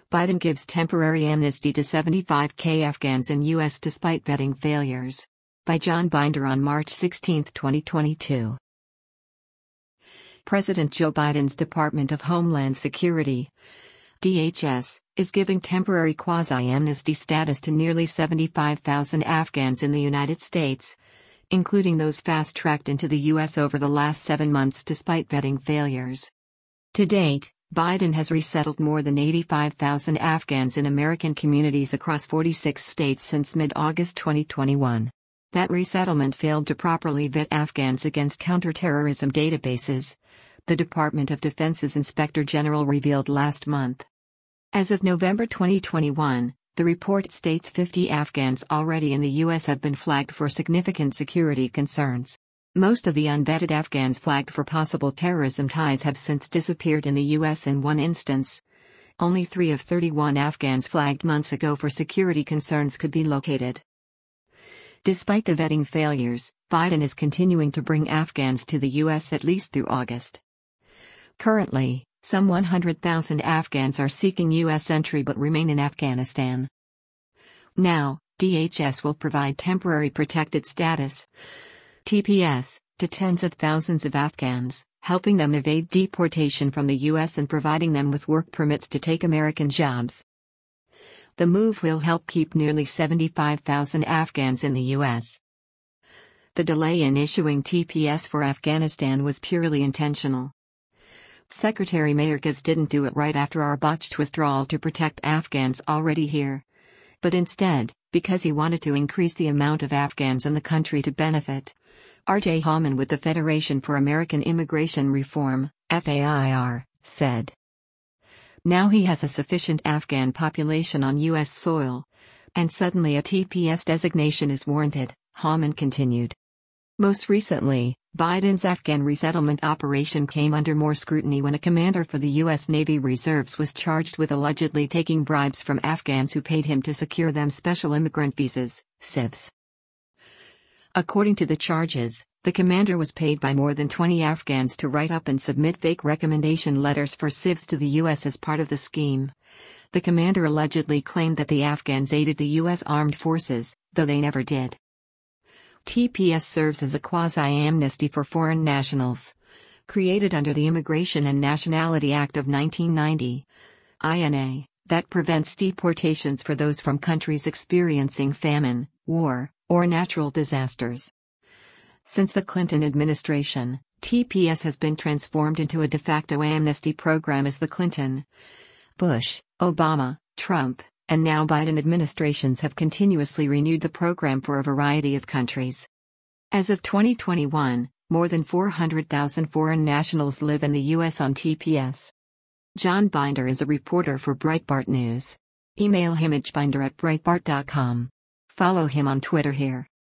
Biden gives temporary amnesty to 75,000 Afghans in U.S. despite vetting failures. By John Binder on March 16, 2022. President Joe Biden's Department of Homeland Security, DHS, is giving temporary quasi-amnesty status to nearly 75,000 Afghans in the United States, including those fast-tracked into the U.S. over the last 7 months despite vetting failures. To date, Biden has resettled more than 85,000 Afghans in American communities across 46 states since mid-August 2021. That resettlement failed to properly vet Afghans against counterterrorism databases, the Department of Defense's Inspector General revealed last month. As of November 2021, the report states 50 Afghans already in the U.S. have been flagged for significant security concerns. Most of the unvetted Afghans flagged for possible terrorism ties have since disappeared in the U.S. in one instance. Only 3 of 31 Afghans flagged months ago for security concerns could be located. Despite the vetting failures, Biden is continuing to bring Afghans to the U.S. at least through August. Currently, some 100,000 Afghans are seeking U.S. entry but remain in Afghanistan. Now, DHS will provide temporary protected status, TPS, to tens of thousands of Afghans, helping them evade deportation from the U.S. and providing them with work permits to take American jobs. The move will help keep nearly 75,000 Afghans in the U.S. The delay in issuing TPS for Afghanistan was purely intentional. Secretary Mayorkas didn't do it right after our botched withdrawal to protect Afghans already here. But instead, because he wanted to increase the amount of Afghans in the country to benefit. R.J. Hallman with the Federation for American Immigration Reform, FAIR, said. Now he has a sufficient Afghan population on U.S. soil. And suddenly a TPS designation is warranted, Hallman continued. Most recently, Biden's Afghan resettlement operation came under more scrutiny when a commander for the U.S. Navy Reserves was charged with allegedly taking bribes from Afghans who paid him to secure them special immigrant visas, SIVs. According to the charges, the commander was paid by more than 20 Afghans to write up and submit fake recommendation letters for SIVs to the U.S. as part of the scheme. The commander allegedly claimed that the Afghans aided the U.S. Armed Forces, though they never did. TPS serves as a quasi-amnesty for foreign nationals. Created under the Immigration and Nationality Act of 1990, INA, that prevents deportations for those from countries experiencing famine, war, or natural disasters. Since the Clinton administration, TPS has been transformed into a de facto amnesty program as the Clinton, Bush, Obama, Trump, and now Biden administrations have continuously renewed the program for a variety of countries. As of 2021, more than 400,000 foreign nationals live in the U.S. on TPS. John Binder is a reporter for Breitbart News. Email him at binder@breitbart.com. Follow him on Twitter here.